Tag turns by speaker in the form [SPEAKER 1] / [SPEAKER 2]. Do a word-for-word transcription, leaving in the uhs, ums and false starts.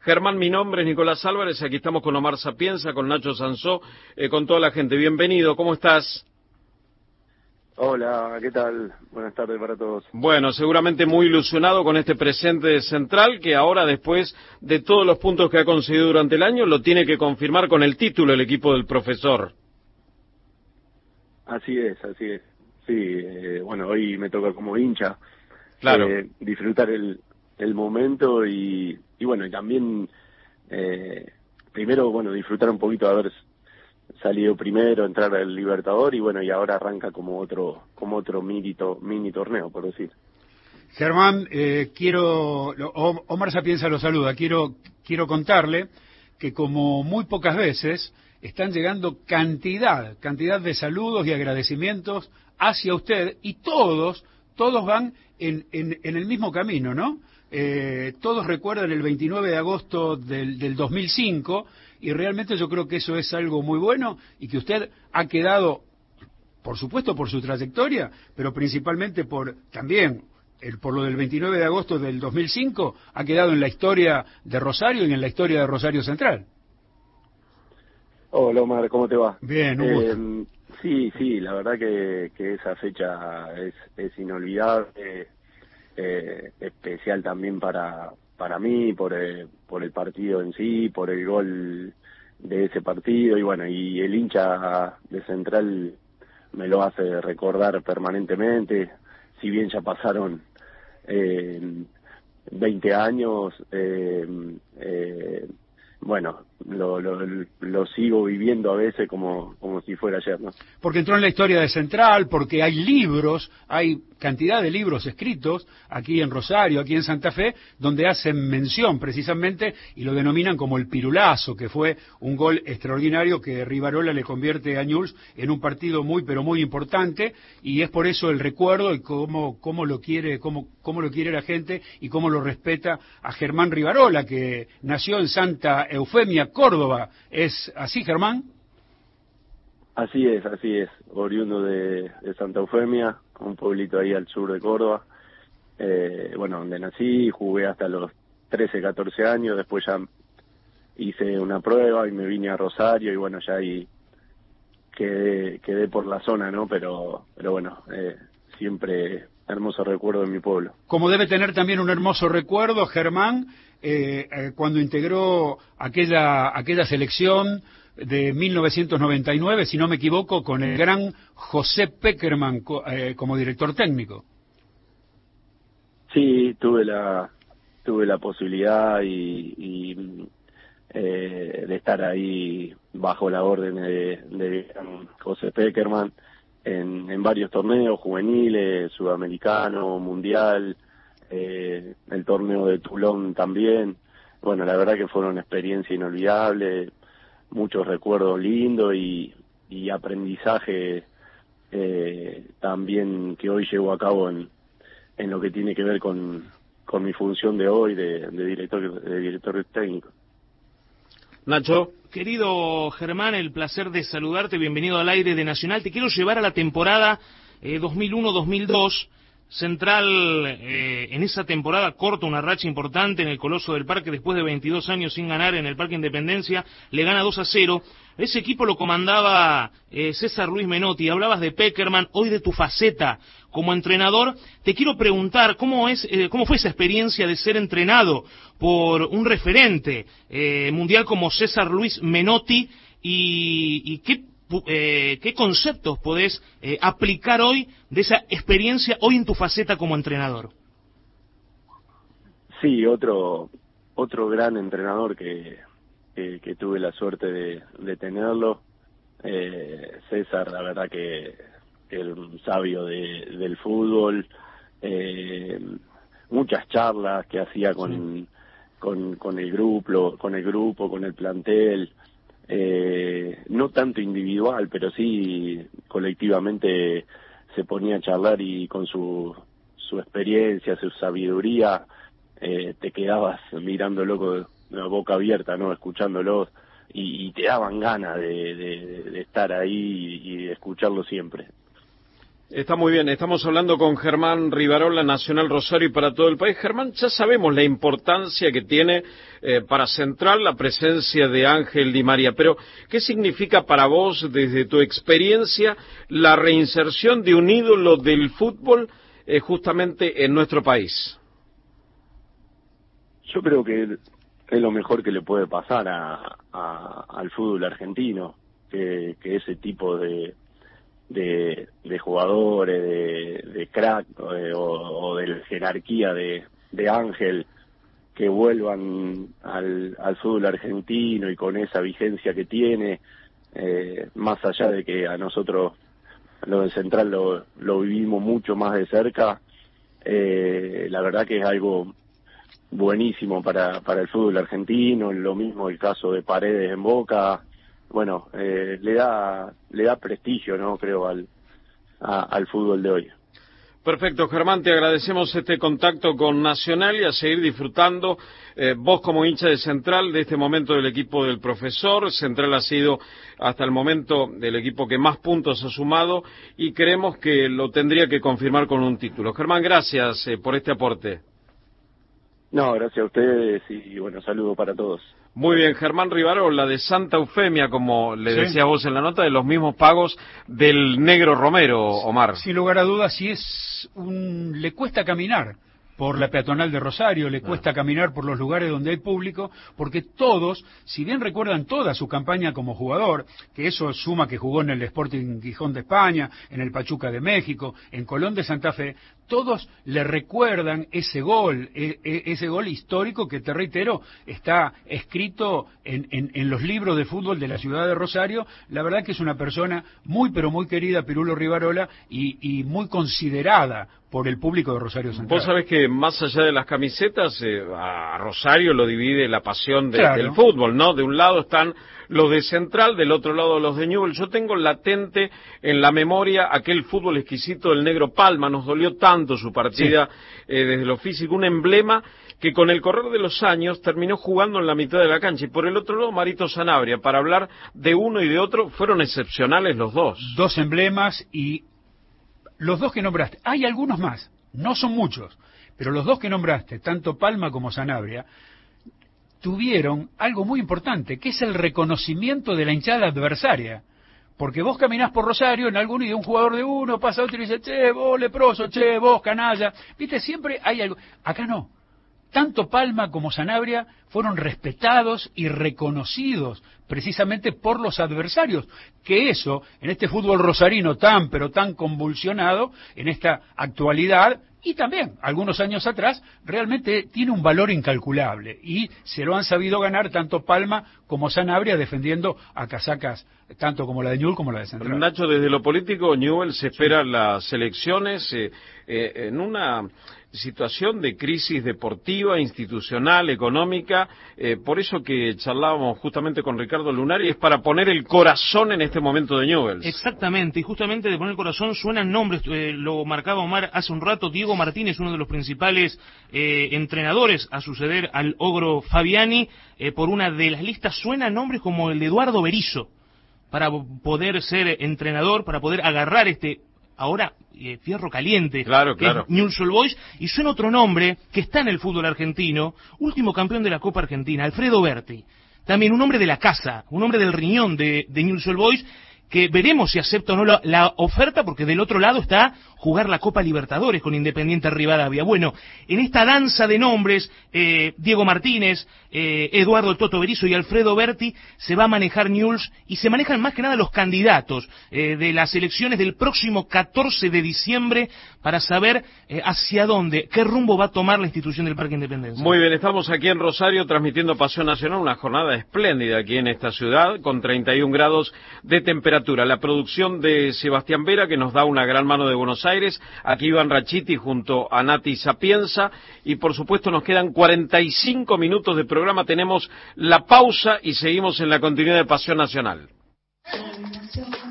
[SPEAKER 1] Germán, mi nombre es Nicolás Álvarez, aquí estamos con Omar Sapienza, con Nacho Sansó, eh, con toda la gente. Bienvenido, ¿cómo estás?
[SPEAKER 2] Hola, ¿qué tal? Buenas tardes para todos.
[SPEAKER 1] Bueno, seguramente muy ilusionado con este presente de Central, que ahora, después de todos los puntos que ha conseguido durante el año, lo tiene que confirmar con el título el equipo del profesor.
[SPEAKER 2] Así es, así es. Sí, eh, bueno, hoy me toca como hincha
[SPEAKER 1] Claro.
[SPEAKER 2] eh, disfrutar el, el momento y, y bueno, y también eh, primero, bueno, disfrutar un poquito de haber salido primero, entrar al Libertador y bueno, y ahora arranca como otro como otro mini, to, mini torneo, por decir.
[SPEAKER 3] Germán, eh, quiero, Omar Sapienza lo saluda, quiero, quiero contarle que como muy pocas veces están llegando cantidad, cantidad de saludos y agradecimientos hacia usted y todos, todos van en, en, en el mismo camino, ¿no? Eh, todos recuerdan el veintinueve de agosto del, del dos mil cinco y realmente yo creo que eso es algo muy bueno y que usted ha quedado, por supuesto por su trayectoria, pero principalmente por también el, por lo del veintinueve de agosto del dos mil cinco, ha quedado en la historia de Rosario y en la historia de Rosario Central.
[SPEAKER 2] Hola Omar, ¿cómo te va?
[SPEAKER 3] Bien, un gusto.
[SPEAKER 2] Eh, sí, sí, la verdad que, que esa fecha es, es inolvidable, eh, especial también para para mí, por el, por el partido en sí, por el gol de ese partido y bueno, y el hincha de Central me lo hace recordar permanentemente, si bien ya pasaron eh, veinte años, eh, eh, bueno, lo, lo, lo sigo viviendo a veces como, como si fuera ayer, ¿no?
[SPEAKER 3] Porque entró en la historia de Central, porque hay libros, hay cantidad de libros escritos aquí en Rosario, aquí en Santa Fe, donde hacen mención precisamente y lo denominan como el pirulazo, que fue un gol extraordinario que Rivarola le convierte a Newell's en un partido muy pero muy importante y es por eso el recuerdo y cómo, cómo lo quiere, cómo, cómo lo quiere la gente y cómo lo respeta a Germán Rivarola, que nació en Santa Eufemia, Córdoba. ¿Es así, Germán?
[SPEAKER 2] Así es, así es, oriundo de, de Santa Eufemia, un pueblito ahí al sur de Córdoba, eh, bueno, donde nací, jugué hasta los trece, catorce años, después ya hice una prueba y me vine a Rosario y bueno, ya ahí quedé, quedé por la zona, ¿no? Pero, pero bueno, eh, siempre hermoso recuerdo de mi pueblo.
[SPEAKER 3] Como debe tener también un hermoso recuerdo, Germán, eh, eh, cuando integró aquella, aquella selección de mil novecientos noventa y nueve, si no me equivoco, con el gran José Peckerman co, eh, como director técnico.
[SPEAKER 2] Sí, tuve la tuve la posibilidad y, y eh, de estar ahí bajo la orden de, de José Peckerman en, en varios torneos juveniles, sudamericano, mundial, eh, el torneo de Toulon también. Bueno, la verdad que fueron una experiencia inolvidable, muchos recuerdos lindos y, y aprendizaje eh, también que hoy llevo a cabo en, en lo que tiene que ver con, con mi función de hoy de, de director de director técnico.
[SPEAKER 1] Nacho.
[SPEAKER 4] Querido Germán, el placer de saludarte, bienvenido al aire de Nacional. Te quiero llevar a la temporada eh, dos mil uno dos mil dos. Central eh, en esa temporada corta una racha importante en el Coloso del Parque después de veintidós años sin ganar en el Parque Independencia, le gana dos a cero. Ese equipo lo comandaba eh, César Luis Menotti. Hablabas de Peckerman, hoy de tu faceta como entrenador. Te quiero preguntar cómo es, eh, cómo fue esa experiencia de ser entrenado por un referente eh, mundial como César Luis Menotti y, y qué Eh, ¿qué conceptos podés eh, aplicar hoy de esa experiencia hoy en tu faceta como entrenador?
[SPEAKER 2] Sí, otro otro gran entrenador que, que, que tuve la suerte de, de tenerlo, eh, César, la verdad que, que es un sabio de, del fútbol, eh, muchas charlas que hacía con, sí. con, con el grupo, con el grupo, con el plantel. Eh, no tanto individual, pero sí colectivamente se ponía a charlar y con su, su experiencia, su sabiduría, eh, te quedabas mirándolo con la boca abierta, ¿no? Escuchándolo y, y te daban ganas de, de, de estar ahí y, y de escucharlo siempre.
[SPEAKER 1] Está muy bien, estamos hablando con Germán Rivarola, Nacional Rosario y para todo el país. Germán, ya sabemos la importancia que tiene eh, para Central la presencia de Ángel Di María, pero ¿qué significa para vos, desde tu experiencia, la reinserción de un ídolo del fútbol eh, justamente en nuestro país?
[SPEAKER 2] Yo creo que es lo mejor que le puede pasar a, a, al fútbol argentino, que, que ese tipo de... De, de jugadores, de, de crack eh, o, o de jerarquía de, de Ángel, que vuelvan al, al fútbol argentino y con esa vigencia que tiene, eh, más allá de que a nosotros lo del Central lo, lo vivimos mucho más de cerca, eh, la verdad que es algo buenísimo para, para el fútbol argentino. Lo mismo el caso de Paredes en Boca. Bueno, eh, le da le da prestigio, ¿no? Creo al a, al fútbol de hoy.
[SPEAKER 1] Perfecto, Germán, te agradecemos este contacto con Nacional y a seguir disfrutando, eh, vos como hincha de Central, de este momento del equipo del profesor. Central ha sido hasta el momento el equipo que más puntos ha sumado y creemos que lo tendría que confirmar con un título. Germán, gracias eh, por este aporte.
[SPEAKER 2] No, gracias a ustedes y bueno, saludo para todos.
[SPEAKER 1] Muy bien, Germán Rivarola, de Santa Eufemia, como le
[SPEAKER 3] sí.
[SPEAKER 1] decía vos en la nota, de los mismos pagos del Negro Romero, Omar.
[SPEAKER 3] Sin lugar a dudas, sí es un... le cuesta caminar por la peatonal de Rosario, le cuesta ah. caminar por los lugares donde hay público, porque todos, si bien recuerdan toda su campaña como jugador, que eso suma que jugó en el Sporting Gijón de España, en el Pachuca de México, en Colón de Santa Fe, todos le recuerdan ese gol, e, e, ese gol histórico que, te reitero, está escrito en, en, en los libros de fútbol de la ciudad de Rosario. La verdad que es una persona muy, pero muy querida, Pirulo Rivarola, y, y muy considerada por el público de Rosario Central.
[SPEAKER 1] Vos sabés que más allá de las camisetas, eh, a Rosario lo divide la pasión de,
[SPEAKER 3] claro.
[SPEAKER 1] del fútbol, ¿no? De un lado están los de Central, del otro lado los de Newell's. Yo tengo latente en la memoria aquel fútbol exquisito del Negro Palma, nos dolió tanto su partida sí. eh, desde lo físico, un emblema que con el correr de los años terminó jugando en la mitad de la cancha. Y por el otro lado, Marito Sanabria, para hablar de uno y de otro, fueron excepcionales los dos.
[SPEAKER 3] Dos emblemas y los dos que nombraste, hay algunos más, no son muchos, pero los dos que nombraste, tanto Palma como Sanabria, tuvieron algo muy importante, que es el reconocimiento de la hinchada adversaria. Porque vos caminás por Rosario en alguno y de un jugador de uno pasa otro y dice, che, vos leproso, che, vos canalla. Viste, siempre hay algo. Acá no. Tanto Palma como Sanabria fueron respetados y reconocidos precisamente por los adversarios, que eso, en este fútbol rosarino tan pero tan convulsionado, en esta actualidad, y también algunos años atrás, realmente tiene un valor incalculable, y se lo han sabido ganar tanto Palma como Sanabria defendiendo a casacas tanto como la de Newell's como la de Central.
[SPEAKER 1] Nacho, desde lo político, Newell's se espera sí. las elecciones eh, eh, en una situación de crisis deportiva, institucional, económica, eh, por eso que charlábamos justamente con Ricardo Lunari, es para poner el corazón en este momento de Newell's.
[SPEAKER 4] Exactamente, y justamente de poner el corazón suenan nombres, eh, lo marcaba Omar hace un rato, Diego Martínez, uno de los principales eh, entrenadores a suceder al ogro Fabiani, eh, por una de las listas suenan nombres como el de Eduardo Berizzo, para poder ser entrenador, para poder agarrar este ahora eh, fierro caliente,
[SPEAKER 1] claro,
[SPEAKER 4] que
[SPEAKER 1] claro.
[SPEAKER 4] es Newell's Old Boys, y suena otro nombre que está en el fútbol argentino, último campeón de la Copa Argentina, Alfredo Berti, también un hombre de la casa, un hombre del riñón de, de Newell's Old Boys, que veremos si acepta o no la, la oferta, porque del otro lado está jugar la Copa Libertadores con Independiente Rivadavia. Bueno, en esta danza de nombres, eh, Diego Martínez, eh, Eduardo Toto Berizzo y Alfredo Berti, se va a manejar Newell's y se manejan más que nada los candidatos eh, de las elecciones del próximo catorce de diciembre para saber eh, hacia dónde, qué rumbo va a tomar la institución del Parque Independencia.
[SPEAKER 1] Muy bien, estamos aquí en Rosario transmitiendo Pasión Nacional, una jornada espléndida aquí en esta ciudad con treinta y un grados de temperatura. La producción de Sebastián Vera, que nos da una gran mano de Buenos Aires, aquí Iván Rachiti junto a Nati Sapienza, y por supuesto nos quedan cuarenta y cinco minutos de programa, tenemos la pausa y seguimos en la continuidad de Pasión Nacional.